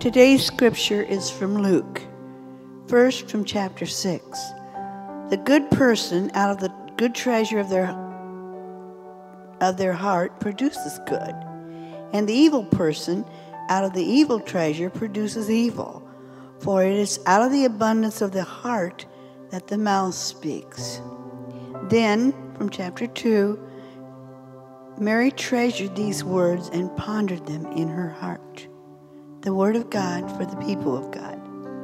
Today's scripture is from Luke, first from chapter 6. The good person out of the good treasure of their heart produces good, and the evil person out of the evil treasure produces evil. For it is out of the abundance of the heart that the mouth speaks. Then, from chapter 2, Mary treasured these words and pondered them in her heart. The word of God for the people of God.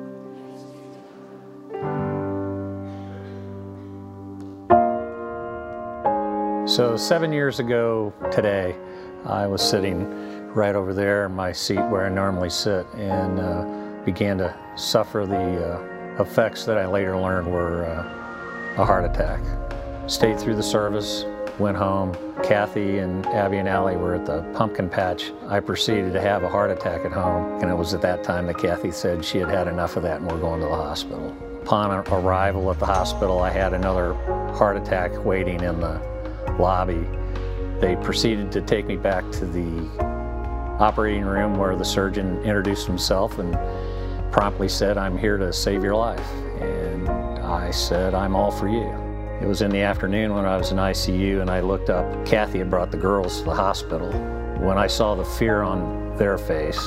So 7 years ago today, I was sitting right over there in my seat where I normally sit and began to suffer the effects that I later learned were a heart attack. Stayed through the service, went home. Kathy and Abby and Allie were at the pumpkin patch. I proceeded to have a heart attack at home, and it was at that time that Kathy said she had had enough of that and we're going to the hospital. Upon arrival at the hospital, I had another heart attack waiting in the lobby. They proceeded to take me back to the operating room where the surgeon introduced himself and promptly said, "I'm here to save your life." And I said, "I'm all for you." It was in the afternoon when I was in ICU and I looked up. Kathy had brought the girls to the hospital. When I saw the fear on their face,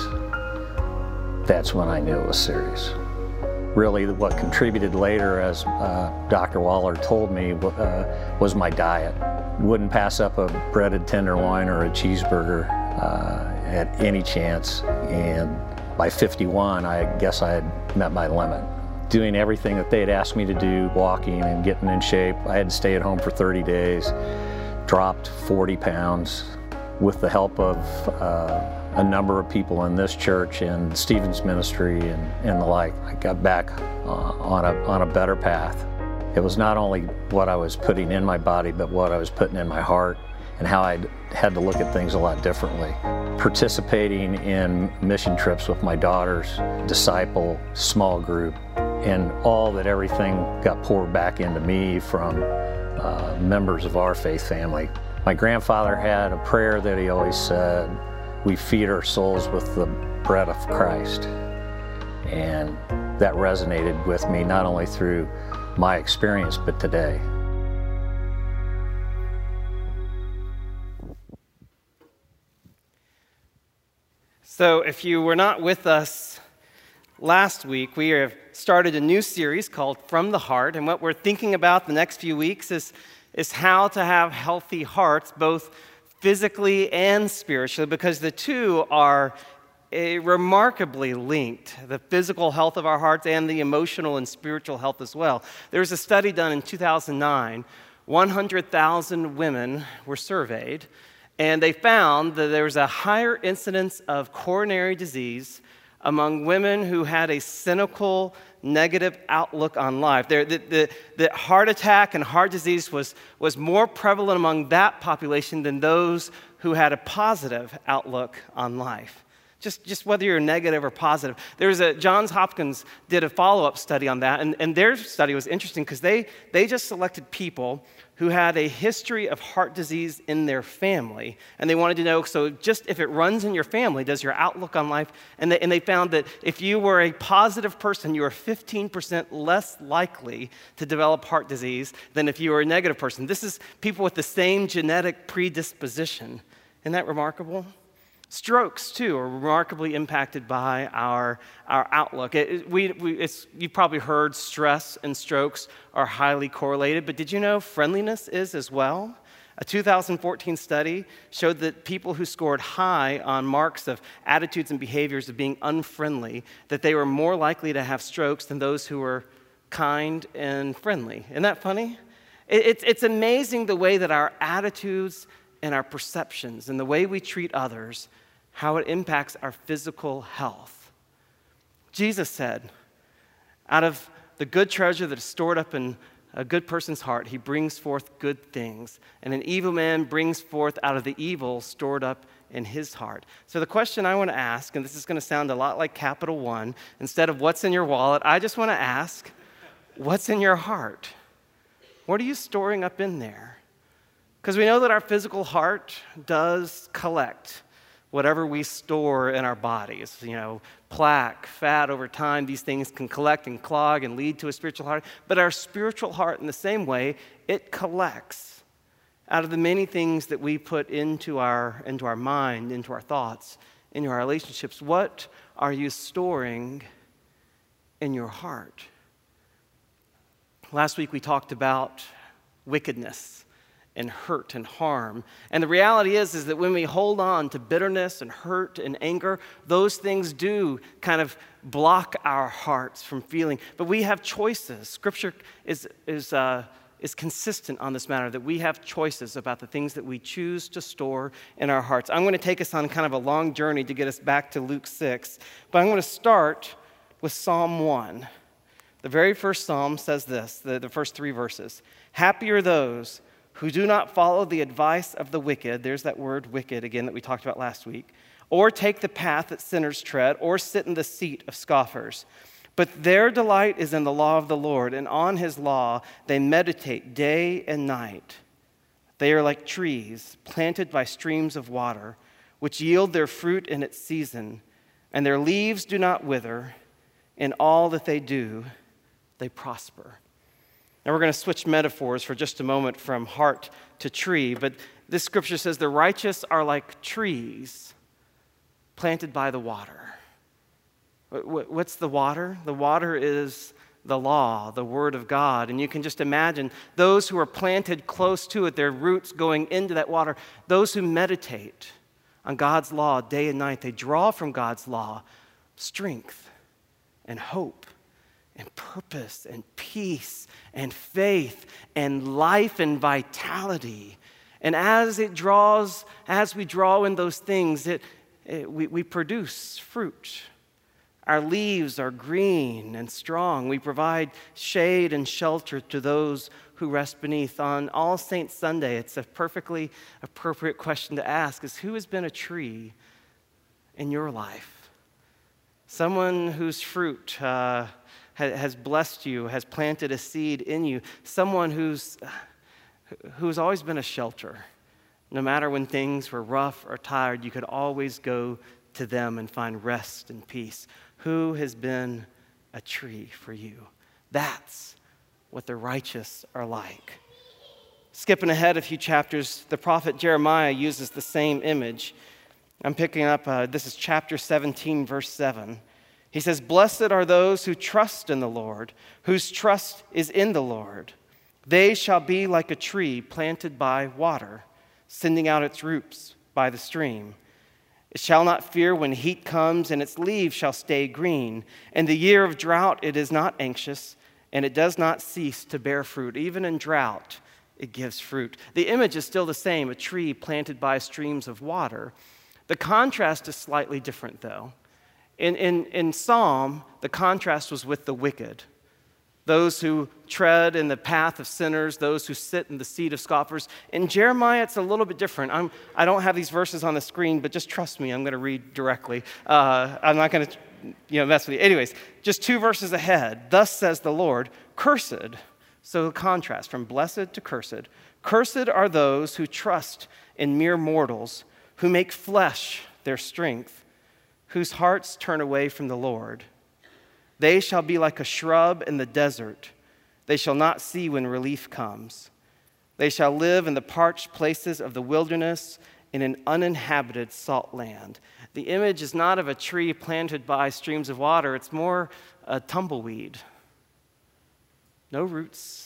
that's when I knew it was serious. Really, what contributed later, as Dr. Waller told me, was my diet. Wouldn't pass up a breaded tenderloin or a cheeseburger at any chance. And by 51, I guess I had met my limit. Doing everything that they had asked me to do, walking and getting in shape. I had to stay at home for 30 days, dropped 40 pounds with the help of a number of people in this church and Stephen's ministry and the like. I got back on a better path. It was not only what I was putting in my body, but what I was putting in my heart and how I had to look at things a lot differently. Participating in mission trips with my daughters, disciple, small group, and everything got poured back into me from members of our faith family. My grandfather had a prayer that he always said, "We feed our souls with the bread of Christ." And that resonated with me not only through my experience, but today. So if you were not with us last week, we have started a new series called From the Heart, and what we're thinking about the next few weeks is how to have healthy hearts, both physically and spiritually, because the two are remarkably linked, the physical health of our hearts and the emotional and spiritual health as well. There was a study done in 2009. 100,000 women were surveyed, and they found that there was a higher incidence of coronary disease among women who had a cynical, negative outlook on life. The heart attack and heart disease was more prevalent among that population than those who had a positive outlook on life. Just whether you're negative or positive. Johns Hopkins did a follow-up study on that, and their study was interesting because they just selected people who had a history of heart disease in their family, and they wanted to know, so just if it runs in your family, does your outlook on life, and they found that if you were a positive person, you were 15% less likely to develop heart disease than if you were a negative person. This is people with the same genetic predisposition. Isn't that remarkable? Strokes, too, are remarkably impacted by our outlook. You've probably heard stress and strokes are highly correlated, but did you know friendliness is as well? A 2014 study showed that people who scored high on marks of attitudes and behaviors of being unfriendly, that they were more likely to have strokes than those who were kind and friendly. Isn't that funny? It's amazing the way that our attitudes and our perceptions and the way we treat others, how it impacts our physical health. Jesus said, out of the good treasure that is stored up in a good person's heart, he brings forth good things. And an evil man brings forth out of the evil stored up in his heart. So the question I want to ask, and this is going to sound a lot like Capital One, instead of what's in your wallet, I just want to ask, what's in your heart? What are you storing up in there? Because we know that our physical heart does collect whatever we store in our bodies, plaque, fat over time, these things can collect and clog and lead to a spiritual heart. But our spiritual heart, in the same way, it collects out of the many things that we put into our mind, into our thoughts, into our relationships. What are you storing in your heart? Last week we talked about wickedness and hurt and harm. And the reality is that when we hold on to bitterness and hurt and anger, those things do kind of block our hearts from feeling. But we have choices. Scripture is consistent on this matter, that we have choices about the things that we choose to store in our hearts. I'm going to take us on kind of a long journey to get us back to Luke 6, but I'm going to start with Psalm 1. The very first psalm says this, the first 3 verses. Happy are those who do not follow the advice of the wicked, there's that word wicked again that we talked about last week, or take the path that sinners tread, or sit in the seat of scoffers. But their delight is in the law of the Lord, and on his law they meditate day and night. They are like trees planted by streams of water, which yield their fruit in its season, and their leaves do not wither. In all that they do, they prosper. Now we're going to switch metaphors for just a moment from heart to tree, but this scripture says the righteous are like trees planted by the water. What's the water? The water is the law, the word of God. And you can just imagine those who are planted close to it, their roots going into that water, those who meditate on God's law day and night, they draw from God's law strength and hope and purpose and peace and faith and life and vitality. And as we draw in those things, we produce fruit. Our leaves are green and strong. We provide shade and shelter to those who rest beneath. On All Saints Sunday, it's a perfectly appropriate question to ask is, who has been a tree in your life? Someone whose fruit has blessed you, has planted a seed in you. Someone who's always been a shelter. No matter when things were rough or tired, you could always go to them and find rest and peace. Who has been a tree for you? That's what the righteous are like. Skipping ahead a few chapters, the prophet Jeremiah uses the same image. I'm picking up, this is chapter 17, verse 7. He says, "Blessed are those who trust in the Lord, whose trust is in the Lord. They shall be like a tree planted by water, sending out its roots by the stream. It shall not fear when heat comes, and its leaves shall stay green. In the year of drought it is not anxious, and it does not cease to bear fruit." Even in drought, it gives fruit. The image is still the same, a tree planted by streams of water. The contrast is slightly different, though. In Psalm, the contrast was with the wicked. Those who tread in the path of sinners, those who sit in the seat of scoffers. In Jeremiah, it's a little bit different. I don't have these verses on the screen, but just trust me, I'm going to read directly. I'm not going to mess with you. Anyways, just 2 verses ahead. Thus says the Lord, cursed. So the contrast from blessed to cursed. Cursed are those who trust in mere mortals, who make flesh their strength, whose hearts turn away from the Lord. They shall be like a shrub in the desert. They shall not see when relief comes. They shall live in the parched places of the wilderness, in an uninhabited salt land. The image is not of a tree planted by streams of water. It's more a tumbleweed. No roots,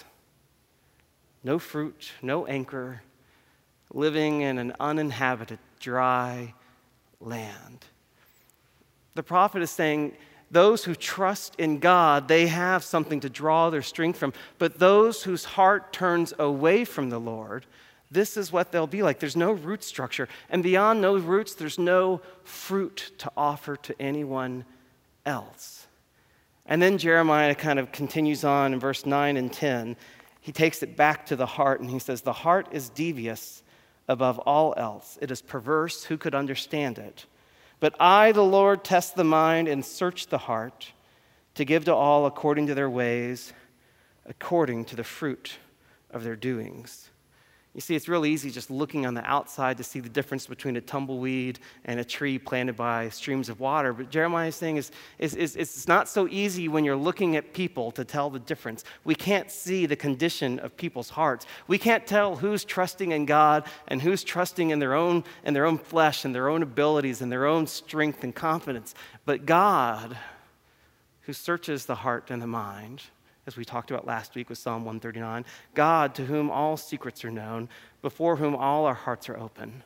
no fruit, no anchor, living in an uninhabited, dry land. The prophet is saying, those who trust in God, they have something to draw their strength from. But those whose heart turns away from the Lord, this is what they'll be like. There's no root structure. And beyond no roots, there's no fruit to offer to anyone else. And then Jeremiah kind of continues on in verse 9 and 10. He takes it back to the heart, and he says, "The heart is devious above all else. It is perverse. Who could understand it? But I, the Lord, test the mind and search the heart, to give to all according to their ways, according to the fruit of their doings." You see, it's real easy just looking on the outside to see the difference between a tumbleweed and a tree planted by streams of water. But Jeremiah's saying is it's not so easy when you're looking at people to tell the difference. We can't see the condition of people's hearts. We can't tell who's trusting in God and who's trusting in their own flesh and their own abilities and their own strength and confidence. But God, who searches the heart and the mind, as we talked about last week with Psalm 139, God, to whom all secrets are known, before whom all our hearts are open,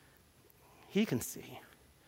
he can see.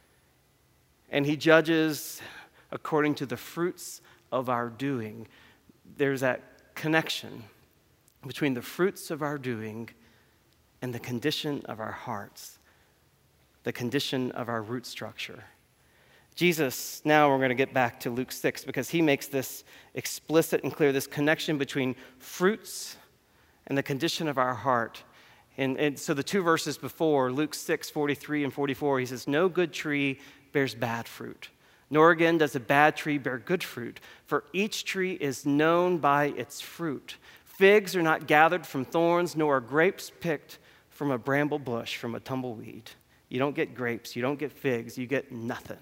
And he judges according to the fruits of our doing. There's that connection between the fruits of our doing and the condition of our hearts, the condition of our root structure. Jesus, now we're going to get back to Luke 6 because he makes this explicit and clear, this connection between fruits and the condition of our heart. And so the two verses before, Luke 6, 43 and 44, he says, no good tree bears bad fruit, nor again does a bad tree bear good fruit, for each tree is known by its fruit. Figs are not gathered from thorns, nor are grapes picked from a bramble bush, from a tumbleweed. You don't get grapes, you don't get figs, you get nothing.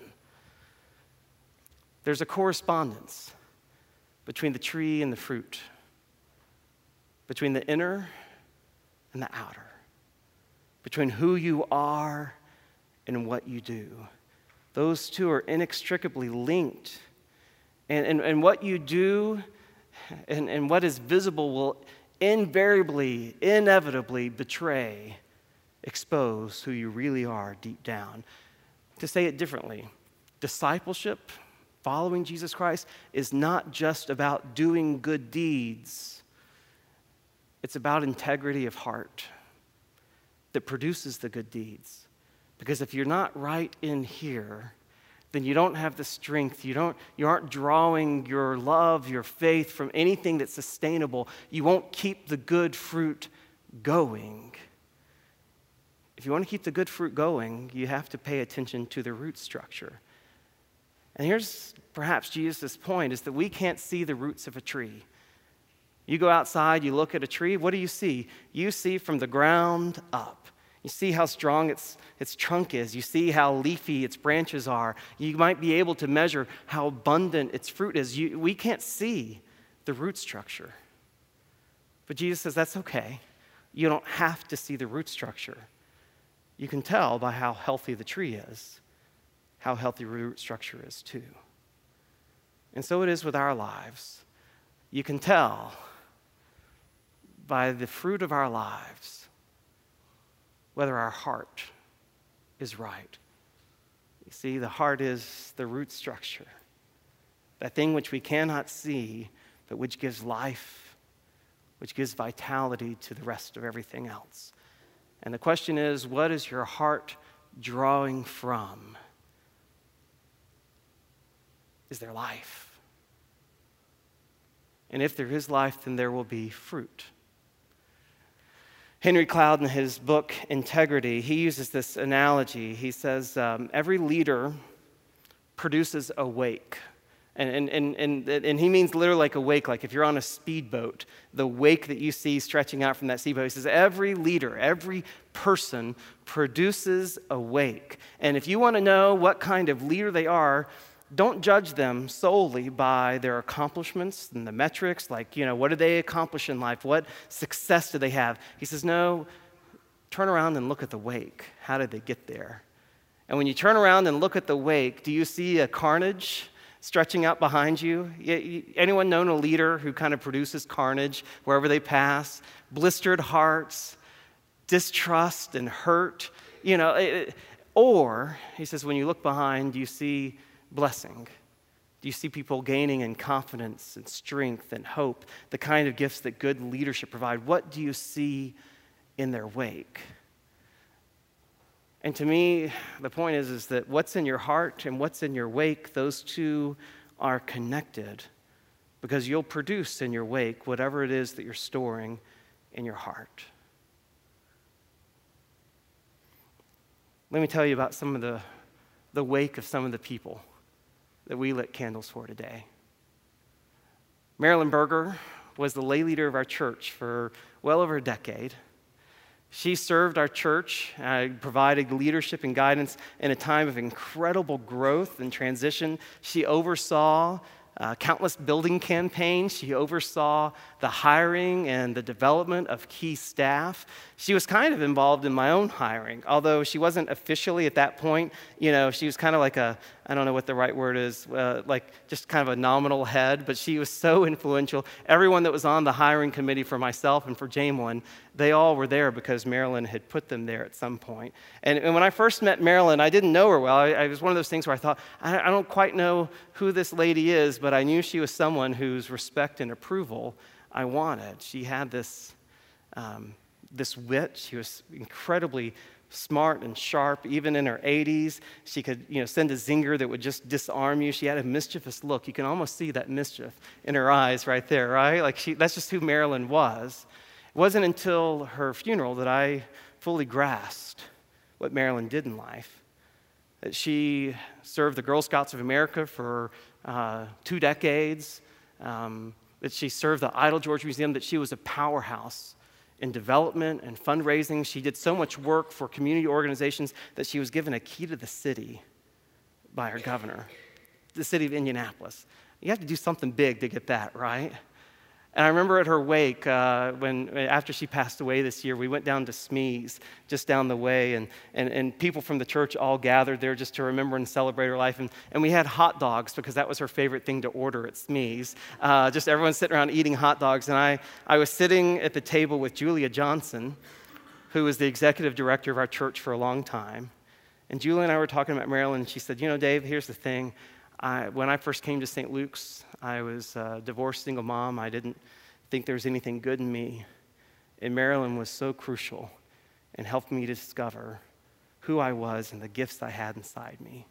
There's a correspondence between the tree and the fruit, between the inner and the outer, between who you are and what you do. Those two are inextricably linked. And what you do and what is visible will invariably, inevitably betray, expose who you really are deep down. To say it differently, discipleship, following Jesus Christ, is not just about doing good deeds. It's about integrity of heart that produces the good deeds. Because if you're not right in here, then you don't have the strength. You aren't drawing your love, your faith from anything that's sustainable. You won't keep the good fruit going. If you want to keep the good fruit going, you have to pay attention to the root structure. And here's perhaps Jesus' point, is that we can't see the roots of a tree. You go outside, you look at a tree, what do you see? You see from the ground up. You see how strong its trunk is. You see how leafy its branches are. You might be able to measure how abundant its fruit is. We can't see the root structure. But Jesus says that's okay. You don't have to see the root structure. You can tell by how healthy the tree is, how healthy root structure is too. And so it is with our lives. You can tell by the fruit of our lives whether our heart is right. You see, the heart is the root structure, that thing which we cannot see, but which gives life, which gives vitality to the rest of everything else. And the question is, what is your heart drawing from? Is there life? And if there is life, then there will be fruit. Henry Cloud, in his book, Integrity, he uses this analogy. He says, every leader produces a wake. And he means literally like a wake, like if you're on a speedboat, the wake that you see stretching out from that speedboat. He says every leader, every person produces a wake. And if you want to know what kind of leader they are, don't judge them solely by their accomplishments and the metrics, like, what did they accomplish in life? What success do they have? He says, no, turn around and look at the wake. How did they get there? And when you turn around and look at the wake, do you see a carnage stretching out behind you? Anyone known a leader who kind of produces carnage wherever they pass? Blistered hearts, distrust and hurt, or, he says, when you look behind, do you see blessing? Do you see people gaining in confidence and strength and hope, the kind of gifts that good leadership provide? What do you see in their wake? And to me, the point is that what's in your heart and what's in your wake, those two are connected, because you'll produce in your wake whatever it is that you're storing in your heart. Let me tell you about some of the wake of some of the people that we lit candles for today. Marilyn Berger was the lay leader of our church for well over a decade. She served our church, provided leadership and guidance in a time of incredible growth and transition. She oversaw countless building campaigns. She oversaw the hiring and the development of key staff. She was kind of involved in my own hiring, although she wasn't officially at that point. She was kind of like I don't know what the right word is, like just kind of a nominal head, but she was so influential. Everyone that was on the hiring committee for myself and for Jamelin, they all were there because Marilyn had put them there at some point. And when I first met Marilyn, I didn't know her well. I was one of those things where I thought, I don't quite know who this lady is, but I knew she was someone whose respect and approval I wanted. She had this wit. She was incredibly smart and sharp. Even in her 80s, she could send a zinger that would just disarm you. She had a mischievous look. You can almost see that mischief in her eyes right there, right? That's just who Marilyn was. It wasn't until her funeral that I fully grasped what Marilyn did in life. That she served the Girl Scouts of America for 2 decades, that she served the Idle George Museum, that she was a powerhouse in development and fundraising. She did so much work for community organizations that she was given a key to the city by her governor, the city of Indianapolis. You have to do something big to get that, right? And I remember at her wake, after she passed away this year, we went down to Smee's, just down the way, and people from the church all gathered there just to remember and celebrate her life. And we had hot dogs because that was her favorite thing to order at Smee's. Just everyone sitting around eating hot dogs. And I was sitting at the table with Julia Johnson, who was the executive director of our church for a long time. And Julia and I were talking about Marilyn, and she said, Dave, here's the thing. When I first came to St. Luke's, I was a divorced single mom. I didn't think there was anything good in me. And Marilyn was so crucial and helped me discover who I was and the gifts I had inside me.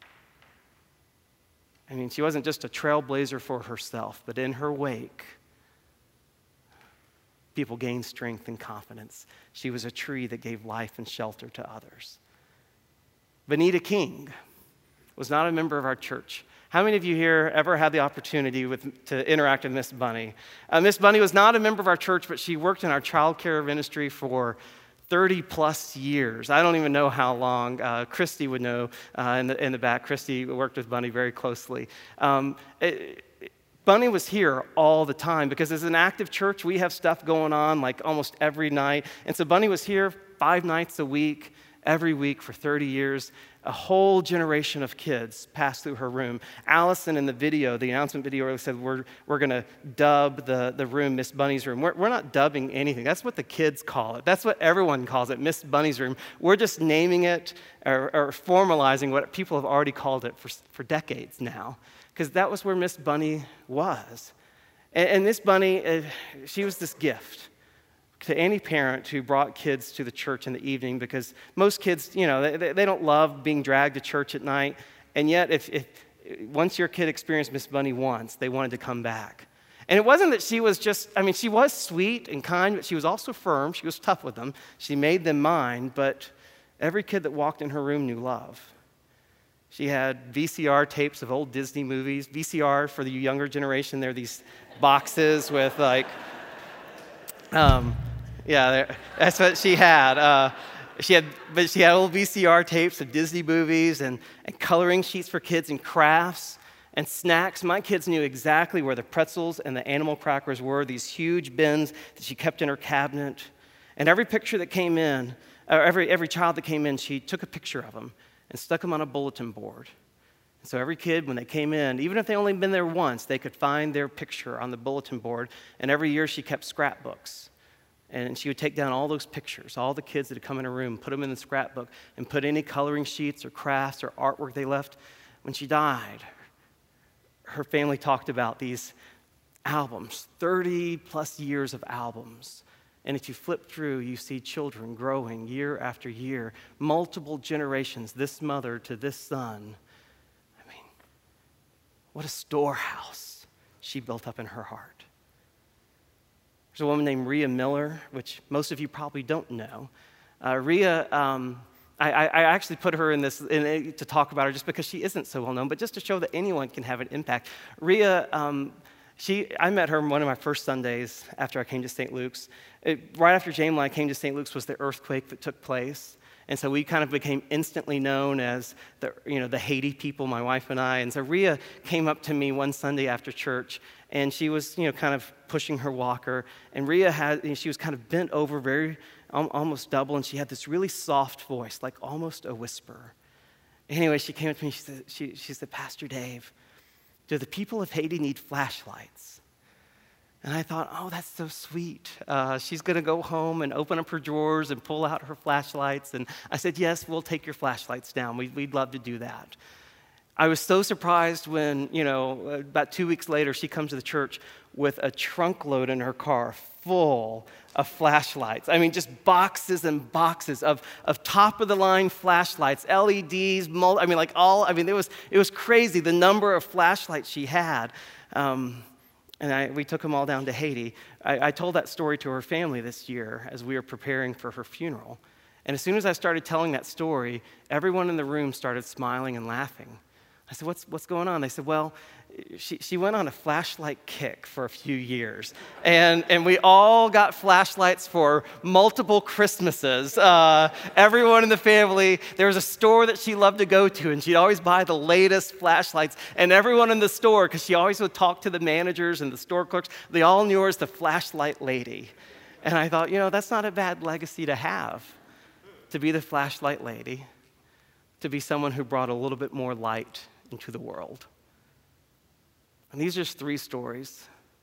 I mean, she wasn't just a trailblazer for herself, but in her wake, people gained strength and confidence. She was a tree that gave life and shelter to others. Benita King was not a member of our church. How many of you here ever had the opportunity to interact with Miss Bunny? Miss Bunny was not a member of our church, but she worked in our child care ministry for 30 plus years. I don't even know how long. Christy would know in the back. Christy worked with Bunny very closely. Bunny was here all the time because as an active church, we have stuff going on like almost every night. And so Bunny was here 5 nights a week, every week for 30 years. A whole generation of kids passed through her room. Allison in the video, the announcement video, said we're going to dub the room Miss Bunny's room. We're not dubbing anything. That's what the kids call it. That's what everyone calls it, Miss Bunny's room. We're just naming it or formalizing what people have already called it for decades now, because that was where Miss Bunny was. And Miss Bunny, she was this gift to any parent who brought kids to the church in the evening, because most kids, they don't love being dragged to church at night. And yet, if once your kid experienced Miss Bunny once, they wanted to come back. And it wasn't that she was she was sweet and kind, but she was also firm. She was tough with them. She made them mind, but every kid that walked in her room knew love. She had VCR tapes of old Disney movies. VCR, for the younger generation, they're these boxes with that's what she had. She had old VCR tapes of Disney movies and coloring sheets for kids and crafts and snacks. My kids knew exactly where the pretzels and the animal crackers were, these huge bins that she kept in her cabinet. And every picture that came in, or every child that came in, she took a picture of them and stuck them on a bulletin board. And so every kid, when they came in, even if they only been there once, they could find their picture on the bulletin board. And every year she kept scrapbooks. And she would take down all those pictures, all the kids that had come in her room, put them in the scrapbook, and put any coloring sheets or crafts or artwork they left. When she died, her family talked about these albums, 30 plus years of albums. And if you flip through, you see children growing year after year, multiple generations, this mother to this son. I mean, what a storehouse she built up in her heart. There's a woman named Rhea Miller, which most of you probably don't know. Rhea, I actually put her in this to talk about her just because she isn't so well known, but just to show that anyone can have an impact. Rhea I met her one of my first Sundays after I came to St. Luke's. Right after Jamie and I came to St. Luke's was the earthquake that took place. And so we kind of became instantly known as the Haiti people, my wife and I. And so Rhea came up to me one Sunday after church, and she was, kind of pushing her walker. And Rhea she was kind of bent over, very almost double, and she had this really soft voice, like almost a whisper. Anyway, she came up to me. She said, "Pastor Dave, do the people of Haiti need flashlights?" And I thought, oh, that's so sweet. She's going to go home and open up her drawers and pull out her flashlights. And I said, yes, we'll take your flashlights down. We'd love to do that. I was so surprised when, about 2 weeks later, she comes to the church with a trunk load in her car full of flashlights. I mean, just boxes and boxes of top-of-the-line flashlights, LEDs, it was crazy, the number of flashlights she had. And we took them all down to Haiti. I told that story to her family this year as we were preparing for her funeral. And as soon as I started telling that story, everyone in the room started smiling and laughing. I said, what's going on? They said, well, she went on a flashlight kick for a few years. And we all got flashlights for multiple Christmases. Everyone in the family, there was a store that she loved to go to, and she'd always buy the latest flashlights. And everyone in the store, because she always would talk to the managers and the store clerks, they all knew her as the flashlight lady. And I thought, that's not a bad legacy to have, to be the flashlight lady, to be someone who brought a little bit more light into the world. And these are just 3 stories.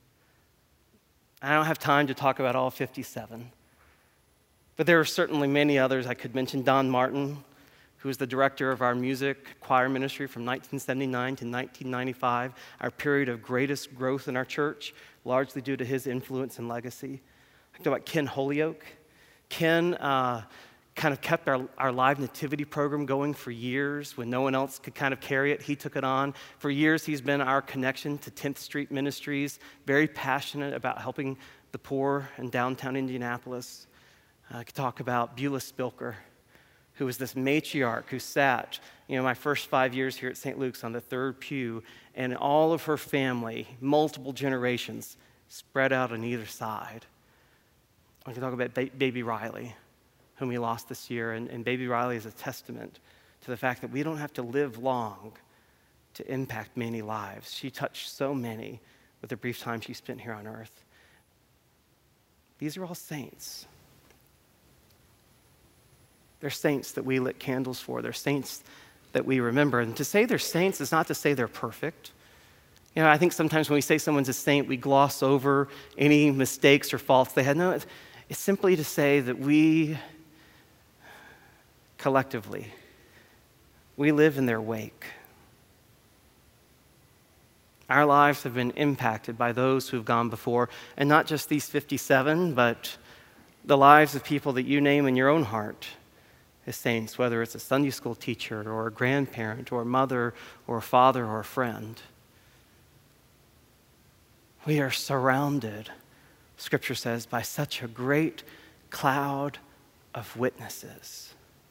I don't have time to talk about all 57. But there are certainly many others I could mention. Don Martin, who was the director of our music choir ministry from 1979 to 1995, our period of greatest growth in our church, largely due to his influence and legacy. I talked about Ken Holyoke. Ken kind of kept our live nativity program going for years when no one else could kind of carry it. He took it on. For years, he's been our connection to 10th Street Ministries, very passionate about helping the poor in downtown Indianapolis. I could talk about Beulah Spilker, who was this matriarch who sat, my first 5 years here at St. Luke's on the 3rd pew, and all of her family, multiple generations, spread out on either side. I can talk about Baby Riley, whom we lost this year, and Baby Riley is a testament to the fact that we don't have to live long to impact many lives. She touched so many with the brief time she spent here on earth. These are all saints. They're saints that we lit candles for. They're saints that we remember. And to say they're saints is not to say they're perfect. I think sometimes when we say someone's a saint, we gloss over any mistakes or faults they had. No, it's simply to say that we collectively, we live in their wake. Our lives have been impacted by those who've gone before, and not just these 57, but the lives of people that you name in your own heart as saints, whether it's a Sunday school teacher or a grandparent or a mother or a father or a friend. We are surrounded, Scripture says, by such a great cloud of witnesses.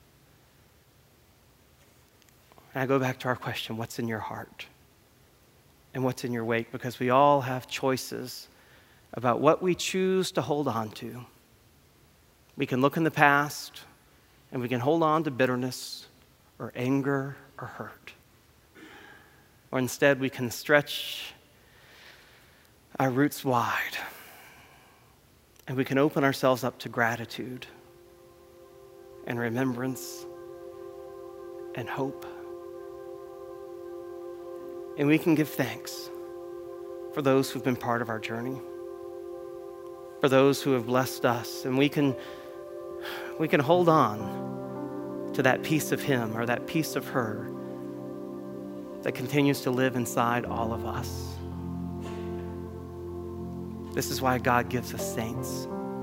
And I go back to our question, what's in your heart? And what's in your wake? Because we all have choices about what we choose to hold on to. We can look in the past, and we can hold on to bitterness or anger or hurt. Or instead, we can stretch our roots wide, and we can open ourselves up to gratitude and remembrance and hope. And we can give thanks for those who've been part of our journey, for those who have blessed us. And we can hold on to that piece of him or that piece of her that continues to live inside all of us. This is why God gives us saints,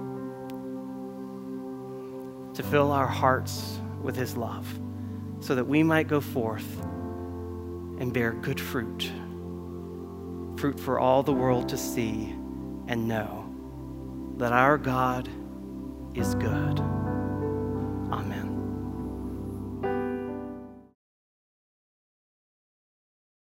to fill our hearts with his love so that we might go forth and bear good fruit for all the world to see and know that our God is good. Amen.